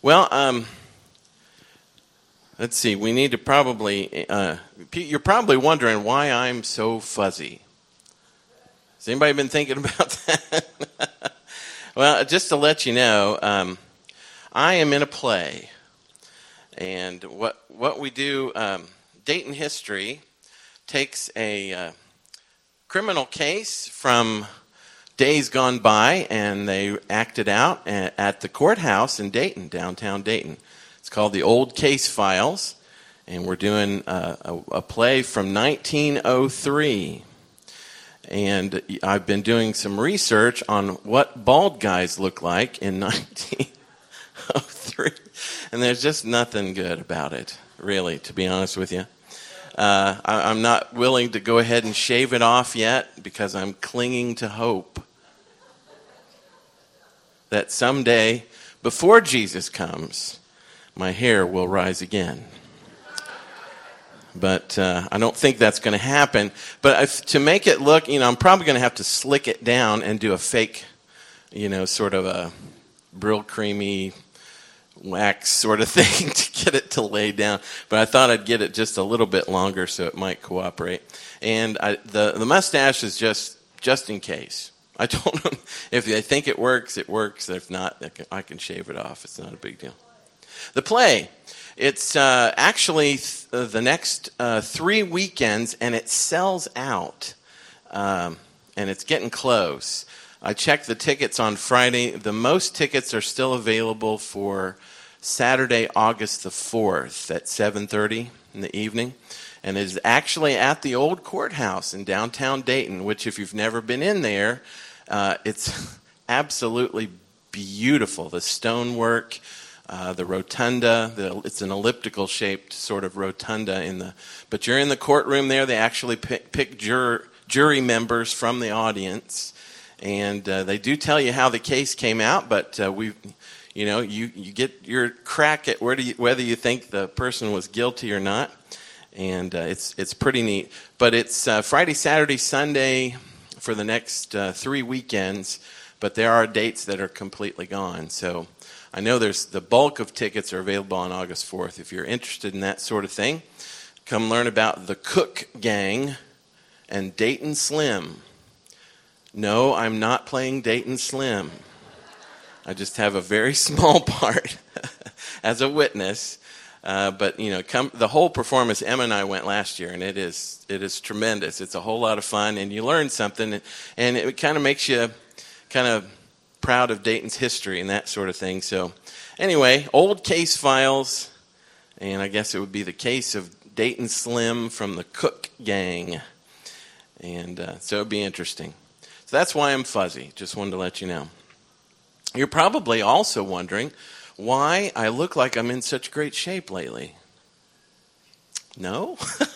Well, let's see. We need to probably. You're probably wondering why I'm so fuzzy. Has anybody been thinking about that? Well, just to let you know, I am in a play, and what we do, Dayton History takes a criminal case from days gone by, and they act it out at the courthouse in Dayton, downtown Dayton. It's called the Old Case Files, and we're doing a play from 1903. And I've been doing some research on what bald guys look like in 1903, and there's just nothing good about it, really, to be honest with you. I'm not willing to go ahead and shave it off yet because I'm clinging to hope that someday, before Jesus comes, my hair will rise again. But I don't think that's going to happen. But to make it look, I'm probably going to have to slick it down and do a fake, sort of a Brylcreemy wax sort of thing to get it to lay down. But I thought I'd get it just a little bit longer so it might cooperate. And the mustache is just in case. I don't know if I think it works, it works. If not, I can shave it off. It's not a big deal. The play, it's actually the next 3 weekends, and it sells out. And it's getting close. I checked the tickets on Friday. The most tickets are still available for Saturday, August the 4th at 7:30 in the evening. And it is actually at the old courthouse in downtown Dayton, which if you've never been in there, it's absolutely beautiful. The stonework, the rotunda, it's an elliptical shaped sort of rotunda but you're in the courtroom there. They actually pick jury members from the audience, and they do tell you how the case came out, but you get your crack at whether you think the person was guilty or not, and it's pretty neat. But it's Friday, Saturday, Sunday for the next 3 weekends, but there are dates that are completely gone. So I know the bulk of tickets are available on August 4th. If you're interested in that sort of thing, come learn about the Cook Gang and Dayton Slim. No, I'm not playing Dayton Slim. I just have a very small part as a witness. But the whole performance. Emma and I went last year, and it is tremendous. It's a whole lot of fun, and you learn something, and it kind of makes you kind of proud of Dayton's history and that sort of thing. So, anyway, Old Case Files, and I guess it would be the case of Dayton Slim from the Cook Gang, and so it'd be interesting. So that's why I'm fuzzy. Just wanted to let you know. You're probably also wondering why I look like I'm in such great shape lately. No?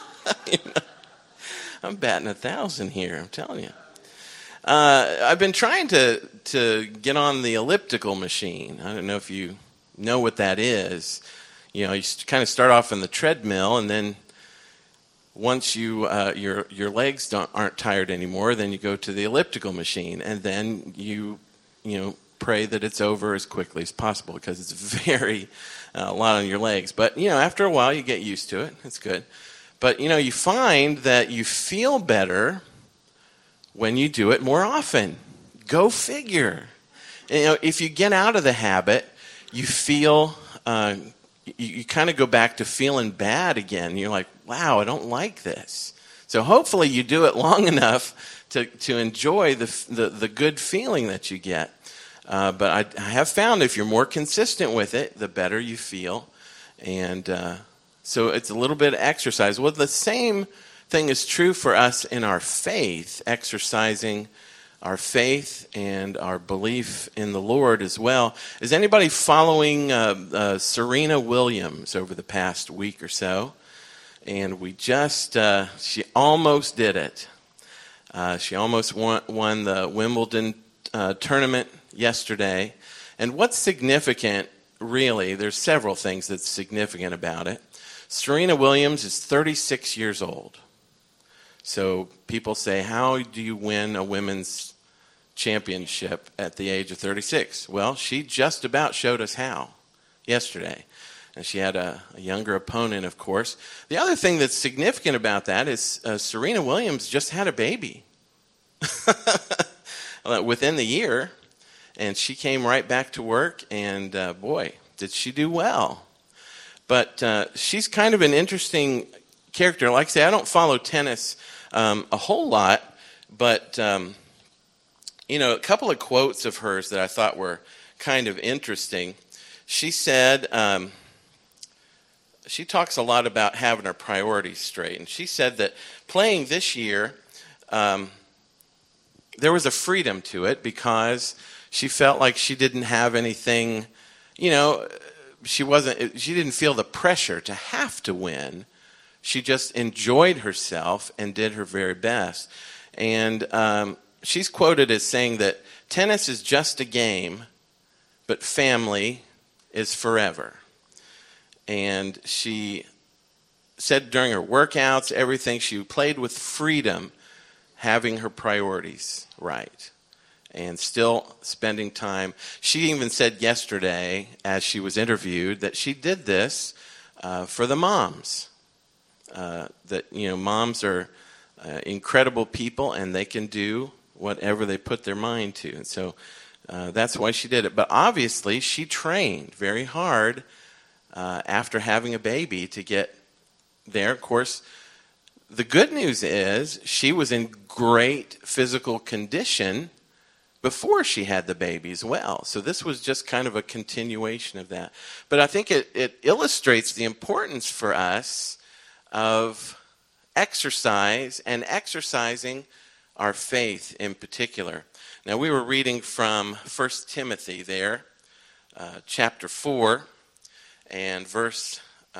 I'm batting 1,000 here, I'm telling you. I've been trying to get on the elliptical machine. I don't know if you know what that is. You kind of start off on the treadmill, and then once your legs aren't tired anymore, then you go to the elliptical machine, and then you pray that it's over as quickly as possible because it's very a lot on your legs. But after a while, you get used to it. It's good. But you find that you feel better when you do it more often. Go figure. If you get out of the habit, you feel you kind of go back to feeling bad again. You're like, wow, I don't like this. So hopefully you do it long enough to enjoy the good feeling that you get. But I have found if you're more consistent with it, the better you feel. And so it's a little bit of exercise. Well, the same thing is true for us in our faith, exercising our faith and our belief in the Lord as well. Is anybody following Serena Williams over the past week or so? And we she almost did it. She almost won the Wimbledon tournament yesterday. And what's significant, really, there's several things that's significant about it. Serena Williams is 36 years old. So people say, how do you win a women's championship at the age of 36? Well, she just about showed us how. yesterday. And she had a younger opponent, of course. The other thing that's significant about that is Serena Williams just had a baby within the year. And she came right back to work, and boy, did she do well. But she's kind of an interesting character. Like I say, I don't follow tennis a whole lot, but a couple of quotes of hers that I thought were kind of interesting. She said, she talks a lot about having her priorities straight, and she said that playing this year, there was a freedom to it because she felt like she didn't have anything, she didn't feel the pressure to have to win. She just enjoyed herself and did her very best. And she's quoted as saying that tennis is just a game, but family is forever. And she said during her workouts, everything, she played with freedom, having her priorities right, and still spending time. She even said yesterday, as she was interviewed, that she did this for the moms. That, moms are incredible people, and they can do whatever they put their mind to. And so that's why she did it. But obviously, she trained very hard after having a baby to get there. Of course, the good news is she was in great physical condition before she had the baby as well. So this was just kind of a continuation of that. But I think it illustrates the importance for us of exercise and exercising our faith in particular. Now, we were reading from 1 Timothy there, chapter 4, and verse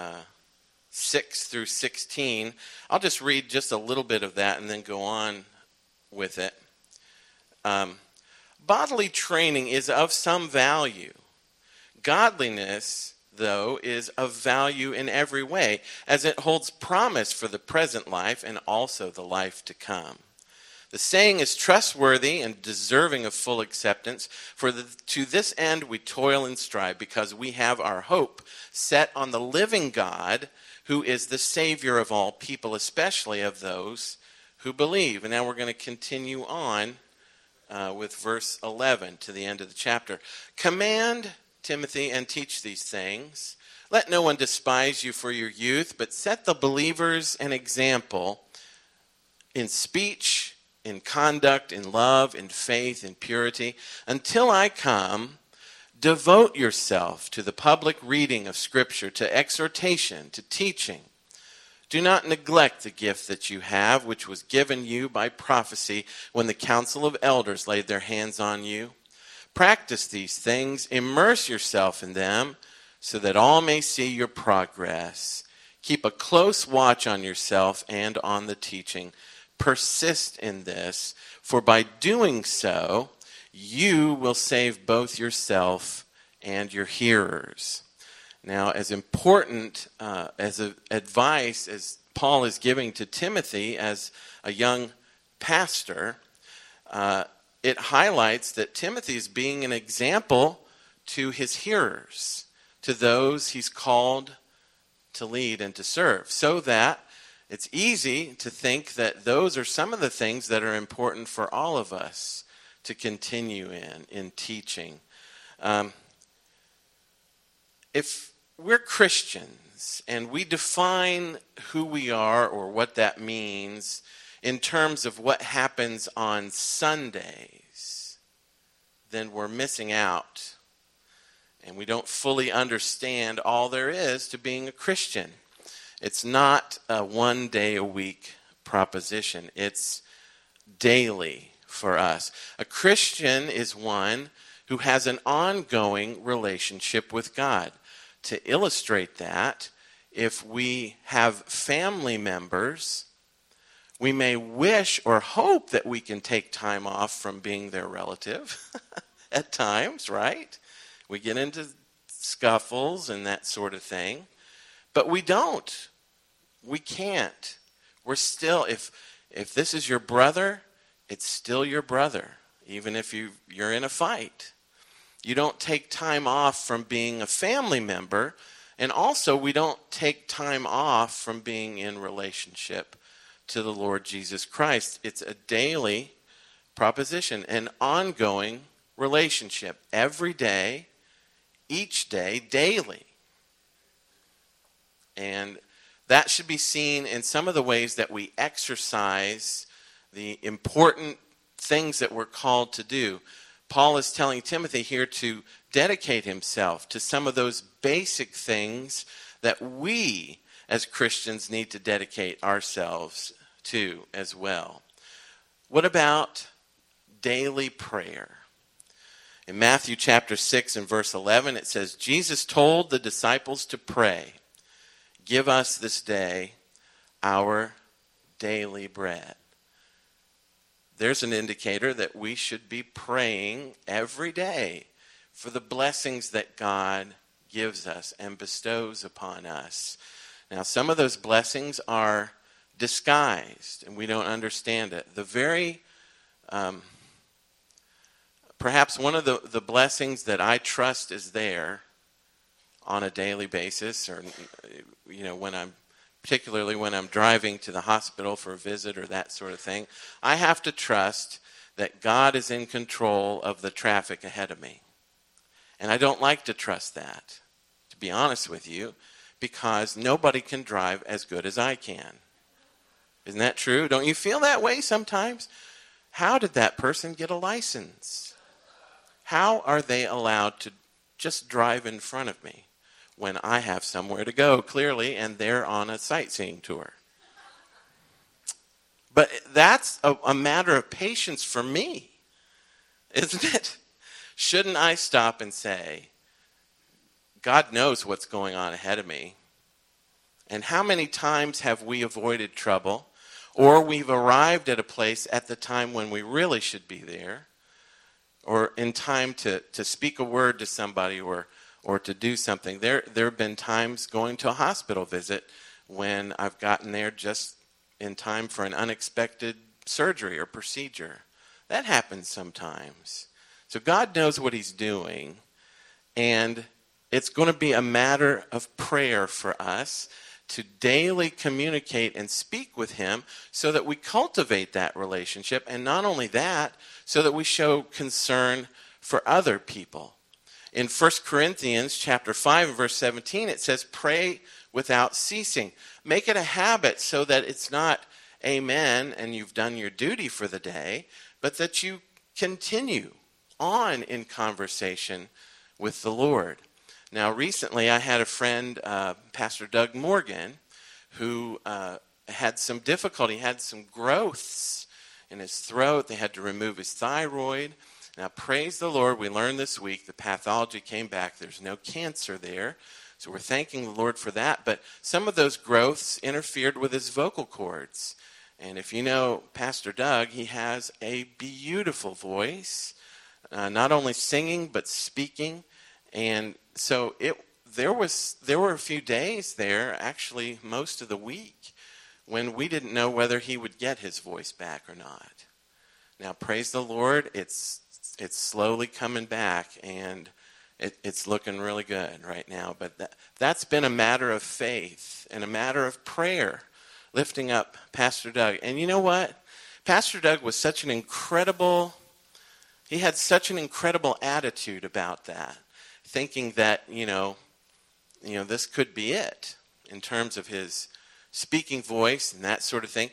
6 through 16. I'll just read just a little bit of that and then go on with it. Bodily training is of some value. Godliness, though, is of value in every way, as it holds promise for the present life and also the life to come. The saying is trustworthy and deserving of full acceptance, for to this end we toil and strive, because we have our hope set on the living God, who is the Savior of all people, especially of those who believe. And now we're going to continue on with verse 11 to the end of the chapter. Command, Timothy, and teach these things. Let no one despise you for your youth, but set the believers an example in speech, in conduct, in love, in faith, in purity. Until I come, devote yourself to the public reading of Scripture, to exhortation, to teaching. Do not neglect the gift that you have, which was given you by prophecy when the council of elders laid their hands on you. Practice these things, immerse yourself in them, so that all may see your progress. Keep a close watch on yourself and on the teaching. Persist in this, for by doing so, you will save both yourself and your hearers. Now, as important as advice as Paul is giving to Timothy as a young pastor, it highlights that Timothy is being an example to his hearers, to those he's called to lead and to serve, so that it's easy to think that those are some of the things that are important for all of us to continue in teaching. If we're Christians and we define who we are or what that means in terms of what happens on Sundays, then we're missing out. And we don't fully understand all there is to being a Christian. It's not a one-day-a-week proposition. It's daily for us. A Christian is one who has an ongoing relationship with God. To illustrate that, if we have family members, we may wish or hope that we can take time off from being their relative at times, right? We get into scuffles and that sort of thing. But we don't. We can't. We're still, if this is your brother, it's still your brother, even if you're in a fight. You don't take time off from being a family member. And also, we don't take time off from being in relationship to the Lord Jesus Christ. It's a daily proposition, an ongoing relationship every day, each day, daily. And that should be seen in some of the ways that we exercise the important things that we're called to do. Paul is telling Timothy here to dedicate himself to some of those basic things that we as Christians need to dedicate ourselves to as well. What about daily prayer? In Matthew chapter 6 and verse 11, it says, Jesus told the disciples to pray, "Give us this day our daily bread." There's an indicator that we should be praying every day for the blessings that God gives us and bestows upon us. Now, some of those blessings are disguised, and we don't understand it. Perhaps one of the blessings that I trust is there on a daily basis, or particularly when I'm driving to the hospital for a visit or that sort of thing, I have to trust that God is in control of the traffic ahead of me. And I don't like to trust that, to be honest with you, because nobody can drive as good as I can. Isn't that true? Don't you feel that way sometimes? How did that person get a license? How are they allowed to just drive in front of me when I have somewhere to go, clearly, and they're on a sightseeing tour? But that's a matter of patience for me, isn't it? Shouldn't I stop and say, God knows what's going on ahead of me? And how many times have we avoided trouble, or we've arrived at a place at the time when we really should be there, or in time to speak a word to somebody or to do something? There have been times going to a hospital visit when I've gotten there just in time for an unexpected surgery or procedure. That happens sometimes. So God knows what he's doing, and it's going to be a matter of prayer for us to daily communicate and speak with him so that we cultivate that relationship, and not only that, so that we show concern for other people. In 1 Corinthians chapter 5 verse 17, it says, pray without ceasing. Make it a habit so that it's not amen and you've done your duty for the day, but that you continue on in conversation with the Lord. Now, recently I had a friend, Pastor Doug Morgan, who had some difficulty, had some growths in his throat. They had to remove his thyroid. Now, praise the Lord, we learned this week the pathology came back. There's no cancer there. So we're thanking the Lord for that. But some of those growths interfered with his vocal cords. And if you know Pastor Doug, he has a beautiful voice, not only singing but speaking. And so there were a few days there, actually most of the week, when we didn't know whether he would get his voice back or not. Now, praise the Lord, it's slowly coming back, and it's looking really good right now. But that's been a matter of faith and a matter of prayer, lifting up Pastor Doug. And you know what? Pastor Doug was he had such an incredible attitude about that, thinking that, this could be it in terms of his speaking voice and that sort of thing.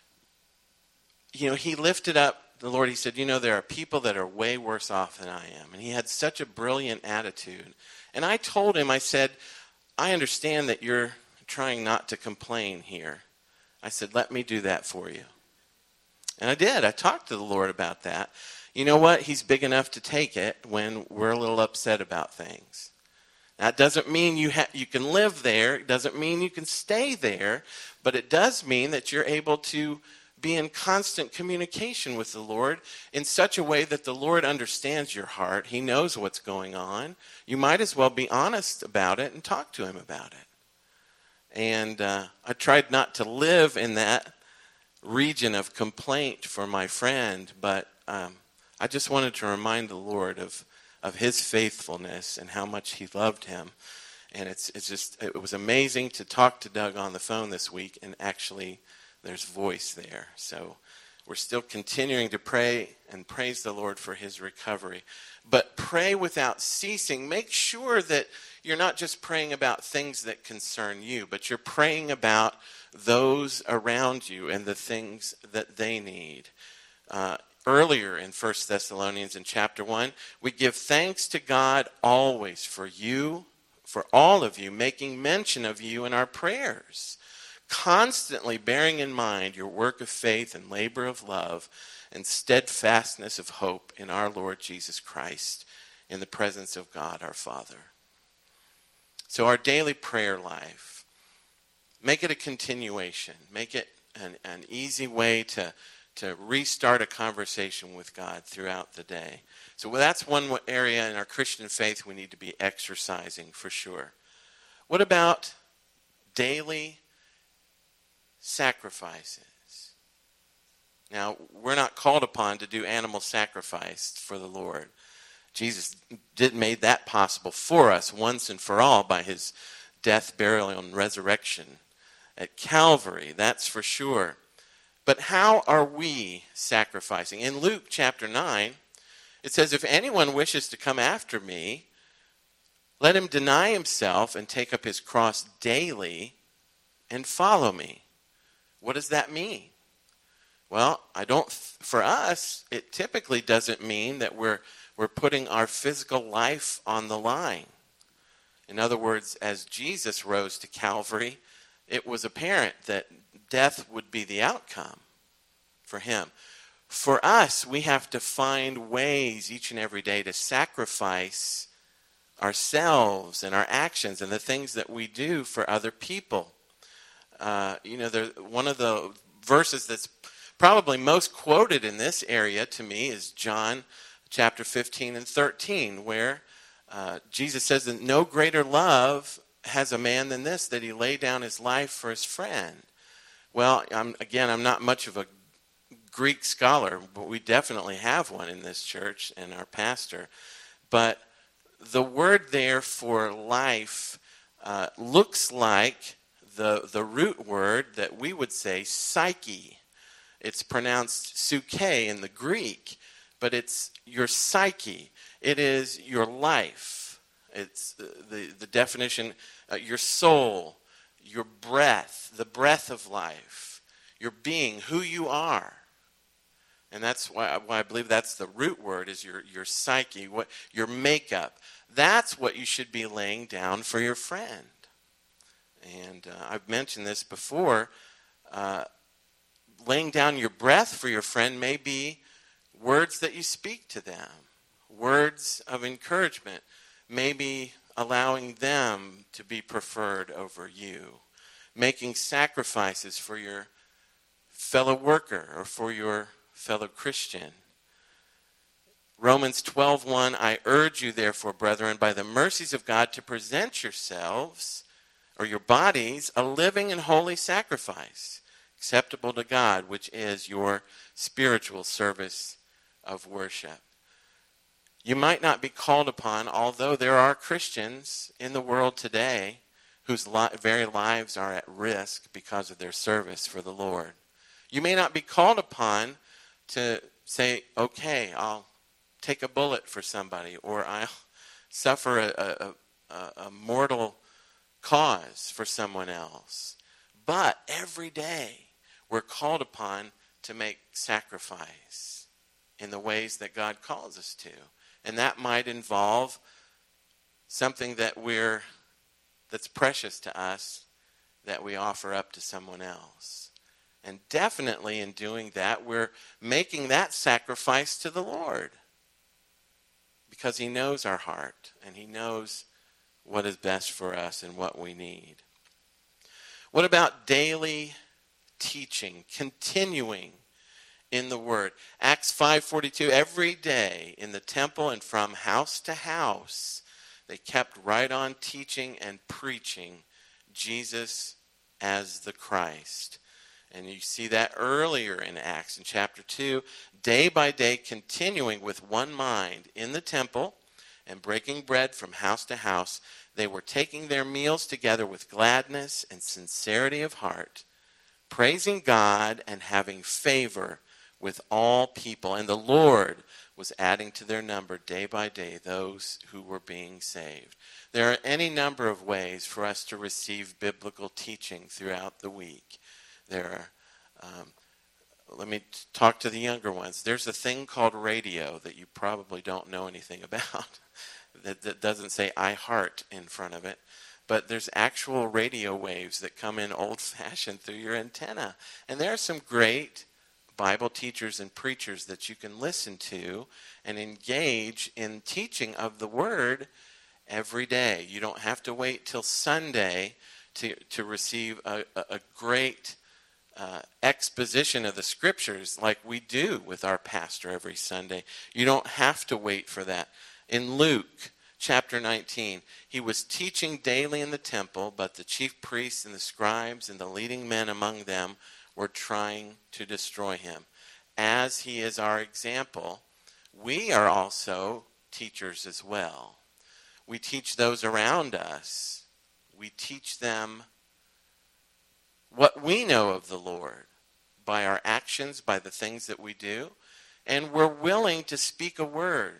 He lifted up the Lord. He said, there are people that are way worse off than I am. And he had such a brilliant attitude. And I told him, I said, I understand that you're trying not to complain here. I said, let me do that for you. And I did. I talked to the Lord about that. You know what? He's big enough to take it when we're a little upset about things. That doesn't mean you can live there. It doesn't mean you can stay there. But it does mean that you're able to be in constant communication with the Lord in such a way that the Lord understands your heart. He knows what's going on. You might as well be honest about it and talk to him about it. And I tried not to live in that region of complaint for my friend, but I just wanted to remind the Lord of of his faithfulness and how much he loved him. And it was amazing to talk to Doug on the phone this week, and actually there's voice there. So we're still continuing to pray and praise the Lord for his recovery. But pray without ceasing. Make sure that you're not just praying about things that concern you, but you're praying about those around you and the things that they need. Earlier in 1 Thessalonians in chapter 1, we give thanks to God always for you, for all of you, making mention of you in our prayers, constantly bearing in mind your work of faith and labor of love and steadfastness of hope in our Lord Jesus Christ in the presence of God our Father. So our daily prayer life, make it a continuation. Make it an easy way to restart a conversation with God throughout the day. So that's one area in our Christian faith we need to be exercising for sure. What about daily sacrifices? Now, we're not called upon to do animal sacrifice for the Lord. Jesus made that possible for us once and for all by his death, burial, and resurrection at Calvary, that's for sure. But how are we sacrificing? In Luke chapter 9, it says, if anyone wishes to come after me, let him deny himself and take up his cross daily and follow me. What does that mean? Well, for us, it typically doesn't mean that we're putting our physical life on the line. In other words, as Jesus rose to Calvary, it was apparent that death would be the outcome for him. For us, we have to find ways each and every day to sacrifice ourselves and our actions and the things that we do for other people. One of the verses that's probably most quoted in this area to me is John chapter 15 and 13, where Jesus says that no greater love has a man than this, that he lay down his life for his friend. Well, I'm not much of a Greek scholar, but we definitely have one in this church and our pastor. But the word there for life looks like the root word that we would say psyche. It's pronounced suke in the Greek, but it's your psyche. It is your life. It's the definition, your soul, your breath, the breath of life, your being, who you are. And that's why I believe that's the root word, is your psyche, your makeup. That's what you should be laying down for your friend. And I've mentioned this before. Laying down your breath for your friend may be words that you speak to them, words of encouragement, maybe allowing them to be preferred over you, making sacrifices for your fellow worker or for your fellow Christian. Romans 12:1, I urge you therefore, brethren, by the mercies of God, to present yourselves or your bodies a living and holy sacrifice, acceptable to God, which is your spiritual service of worship. You might not be called upon, although there are Christians in the world today whose very lives are at risk because of their service for the Lord. You may not be called upon to say, okay, I'll take a bullet for somebody, or I'll suffer a mortal cause for someone else. But every day we're called upon to make sacrifice in the ways that God calls us to. And that might involve something that's precious to us that we offer up to someone else. And definitely in doing that, we're making that sacrifice to the Lord, because he knows our heart and he knows what is best for us and what we need. What about daily teaching, continuing in the Word? Acts 5:42, every day in the temple and from house to house, they kept right on teaching and preaching Jesus as the Christ. And you see that earlier in Acts in chapter 2, day by day continuing with one mind in the temple and breaking bread from house to house, they were taking their meals together with gladness and sincerity of heart, praising God and having favor with all people. And the Lord was adding to their number day by day those who were being saved. There are any number of ways for us to receive biblical teaching throughout the week. There are, let me talk to the younger ones. There's a thing called radio that you probably don't know anything about that doesn't say I heart in front of it. But there's actual radio waves that come in old-fashioned through your antenna. And there are some great Bible teachers and preachers that you can listen to and engage in teaching of the Word every day. You don't have to wait till Sunday to receive a great exposition of the Scriptures like we do with our pastor every Sunday. You don't have to wait for that. In Luke chapter 19, he was teaching daily in the temple, but the chief priests and the scribes and the leading men among them were trying to destroy him. As he is our example, we are also teachers as well. We teach those around us. We teach them what we know of the Lord by our actions, by the things that we do, and we're willing to speak a word.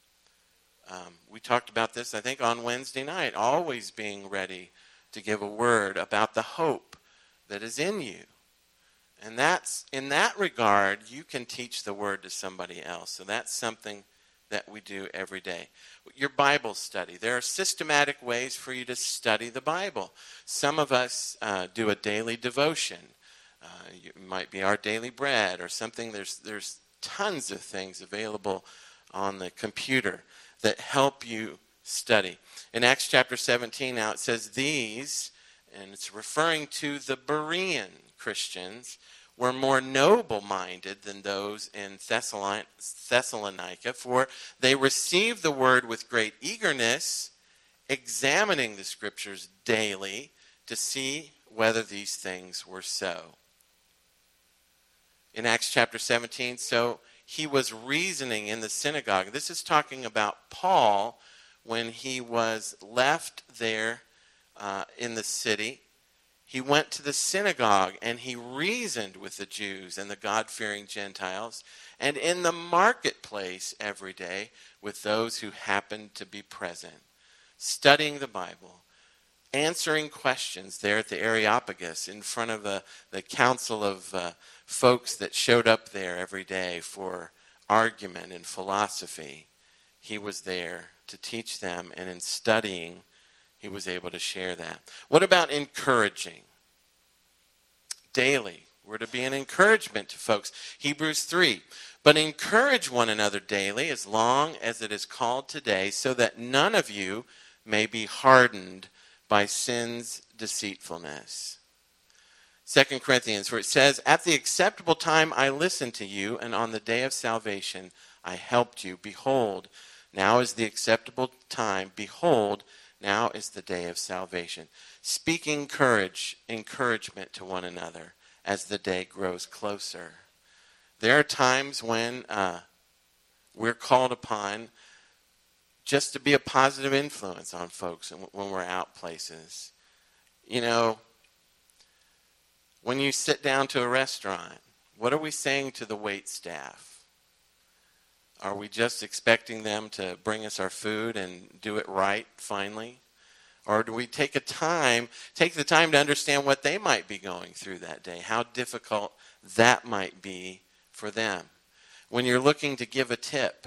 We talked about this, I think, on Wednesday night, always being ready to give a word about the hope that is in you. And that's, in that regard, you can teach the word to somebody else. So that's something that we do every day. Your Bible study. There are systematic ways for you to study the Bible. Some of us do a daily devotion. It might be our daily bread or something. There's tons of things available on the computer that help you study. In Acts chapter 17 now it says these, and it's referring to the Berean Christians, were more noble-minded than those in Thessalonica, for they received the word with great eagerness, examining the Scriptures daily to see whether these things were so. In Acts chapter 17, so he was reasoning in the synagogue. This is talking about Paul when he was left there in the city. He went to the synagogue and he reasoned with the Jews and the God-fearing Gentiles, and in the marketplace every day with those who happened to be present, studying the Bible, answering questions there at the Areopagus in front of the council of folks that showed up there every day for argument and philosophy. He was there to teach them, and in studying, he was able to share that. What about encouraging? Daily, we're to be an encouragement to folks. Hebrews 3, but encourage one another daily as long as it is called today, so that none of you may be hardened by sin's deceitfulness. 2 Corinthians, where it says, at the acceptable time I listened to you, and on the day of salvation I helped you. Behold, now is the acceptable time. Behold, now is the day of salvation. Speaking encouragement to one another as the day grows closer. There are times when we're called upon just to be a positive influence on folks when we're out places. You know, when you sit down to a restaurant, what are we saying to the wait staff? Are we just expecting them to bring us our food and do it right finally? Or do we take the time to understand what they might be going through that day, how difficult that might be for them? When you're looking to give a tip,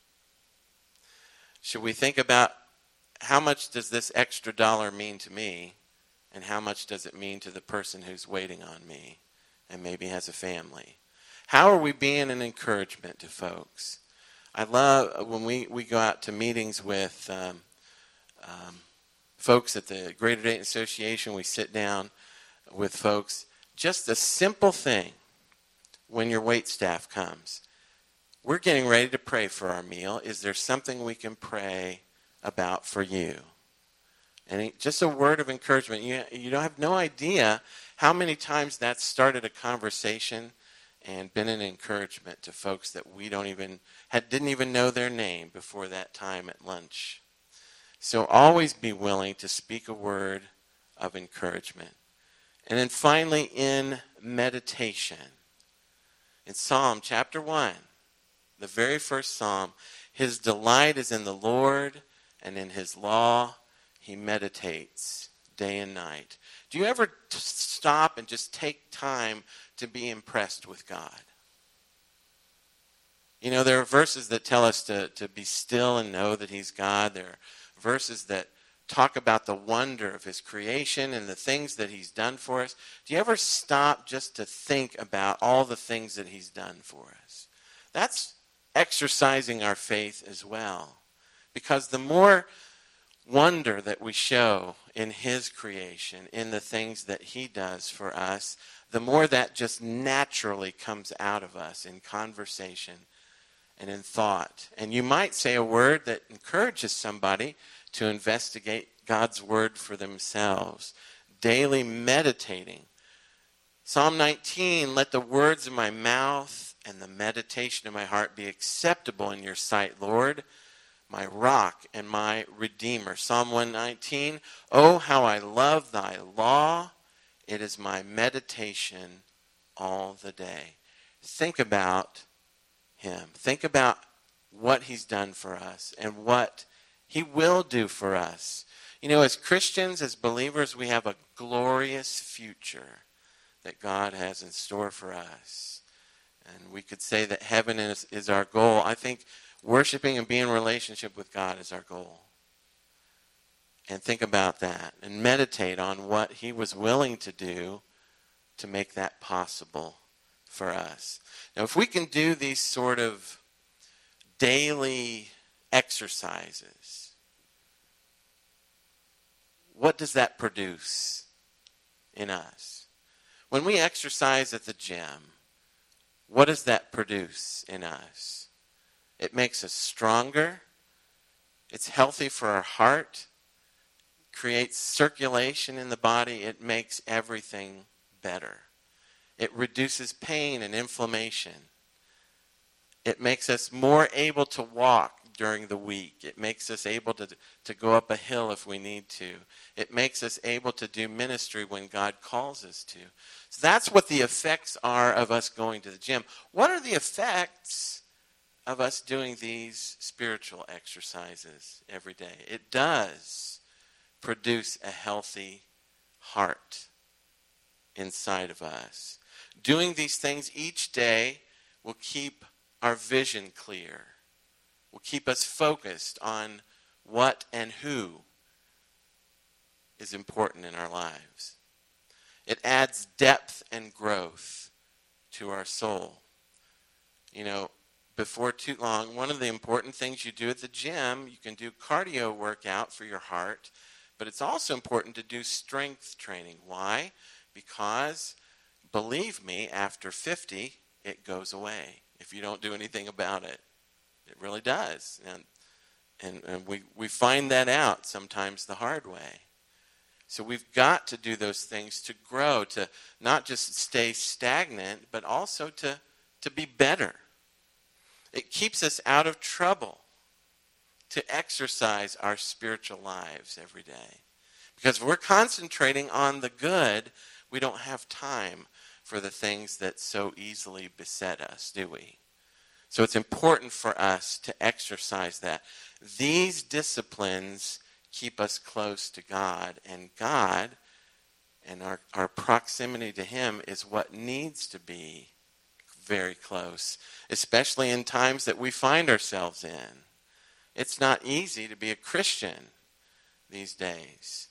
should we think about how much does this extra dollar mean to me, and how much does it mean to the person who's waiting on me and maybe has a family? How are we being an encouragement to folks? I love when we go out to meetings with folks at the Greater Dayton Association. We sit down with folks. Just a simple thing when your wait staff comes. We're getting ready to pray for our meal. Is there something we can pray about for you? And just a word of encouragement. You don't have no idea how many times that started a conversation and been an encouragement to folks that we didn't even know their name before that time at lunch. So always be willing to speak a word of encouragement. And then finally, in meditation. In Psalm chapter 1, the very first psalm, his delight is in the Lord, and in his law he meditates day and night. Do you ever stop and just take time to be impressed with God? You know, there are verses that tell us to be still and know that he's God. There are verses that talk about the wonder of his creation and the things that he's done for us. Do you ever stop just to think about all the things that he's done for us? That's exercising our faith as well. Because the more wonder that we show in his creation, in the things that he does for us, the more that just naturally comes out of us in conversation and in thought. And you might say a word that encourages somebody to investigate God's word for themselves. Daily meditating. Psalm 19, let the words of my mouth and the meditation of my heart be acceptable in your sight, Lord, my rock and my redeemer. Psalm 119, oh, how I love thy law. It is my meditation all the day. Think about him. Think about what he's done for us and what he will do for us. You know, as Christians, as believers, we have a glorious future that God has in store for us. And we could say that heaven is our goal. I think worshiping and being in relationship with God is our goal. And think about that and meditate on what he was willing to do to make that possible for us. Now, if we can do these sort of daily exercises, what does that produce in us? When we exercise at the gym, what does that produce in us? It makes us stronger. It's healthy for our heart. Creates circulation in the body. It makes everything better. It reduces pain and inflammation. It makes us more able to walk during the week. It makes us able to go up a hill if we need to. It makes us able to do ministry when God calls us to. So that's what the effects are of us going to the gym. What are the effects of us doing these spiritual exercises every day? It does produce a healthy heart inside of us. Doing these things each day will keep our vision clear, will keep us focused on what and who is important in our lives. It adds depth and growth to our soul. You know, before too long, one of the important things you do at the gym, you can do cardio workout for your heart, but it's also important to do strength training. Why? Because, believe me, after 50, it goes away if you don't do anything about it. It really does. And we find that out sometimes the hard way. So we've got to do those things to grow, to not just stay stagnant, but also to be better. It keeps us out of trouble to exercise our spiritual lives every day. Because if we're concentrating on the good, we don't have time for the things that so easily beset us, do we? So it's important for us to exercise that. These disciplines keep us close to God, and God and our proximity to him is what needs to be very close, especially in times that we find ourselves in. It's not easy to be a Christian these days.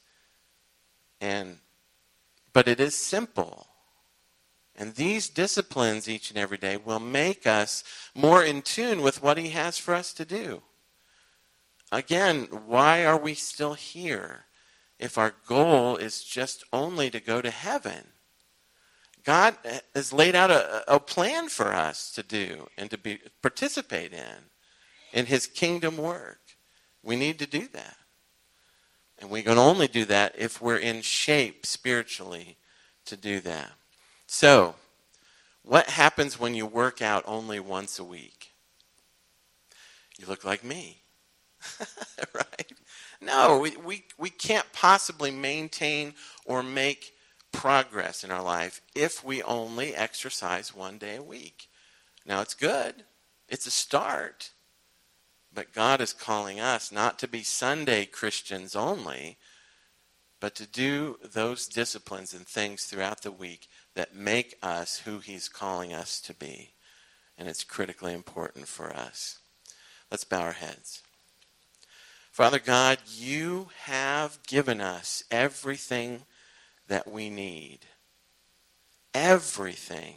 But it is simple. And these disciplines each and every day will make us more in tune with what he has for us to do. Again, why are we still here if our goal is just only to go to heaven? God has laid out a plan for us to do and to participate in his kingdom work. We need to do that. And we can only do that if we're in shape spiritually to do that. So, What happens when you work out only once a week? You look like me. Right? No, we can't possibly maintain or make progress in our life if we only exercise one day a week. Now, it's good. It's a start. But God is calling us not to be Sunday Christians only, but to do those disciplines and things throughout the week that make us who he's calling us to be. And it's critically important for us. Let's bow our heads. Father God, you have given us everything that we need. Everything.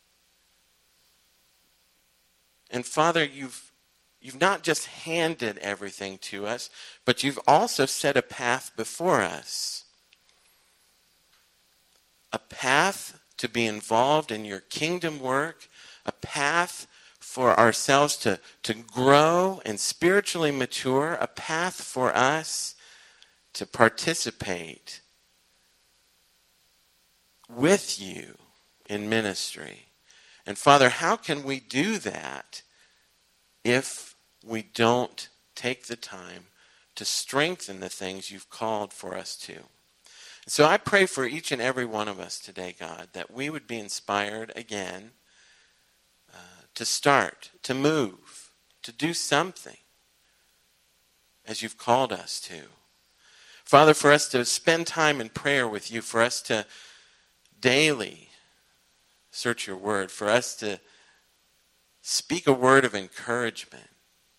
And Father, you've not just handed everything to us, but you've also set a path before us. A path to be involved in your kingdom work, a path for ourselves to grow and spiritually mature, a path for us to participate with you in ministry. And Father, how can we do that if we don't take the time to strengthen the things you've called for us to? And so I pray for each and every one of us today, God, that we would be inspired again to start, to move, to do something as you've called us to. Father, for us to spend time in prayer with you, for us to daily search your word, for us to speak a word of encouragement,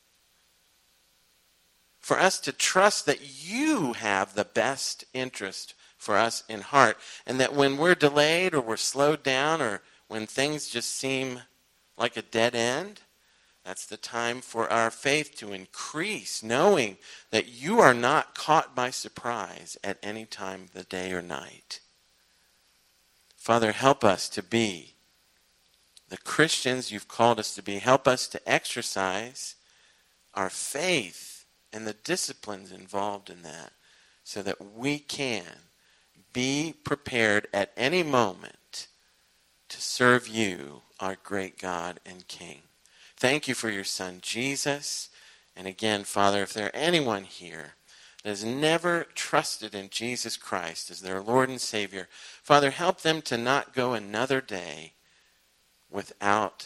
for us to trust that you have the best interest for us in heart, and that when we're delayed or we're slowed down or when things just seem like a dead end, that's the time for our faith to increase, knowing that you are not caught by surprise at any time of the day or night. Father, help us to be the Christians you've called us to be. Help us to exercise our faith and the disciplines involved in that so that we can be prepared at any moment to serve you, our great God and King. Thank you for your Son, Jesus. And again, Father, if there are anyone here that has never trusted in Jesus Christ as their Lord and Savior, Father, help them to not go another day without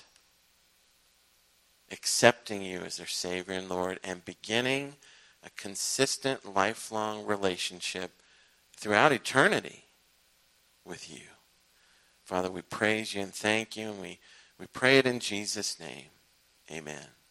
accepting you as their Savior and Lord and beginning a consistent, lifelong relationship throughout eternity with you. Father, we praise you and thank you, and we pray it in Jesus' name. Amen.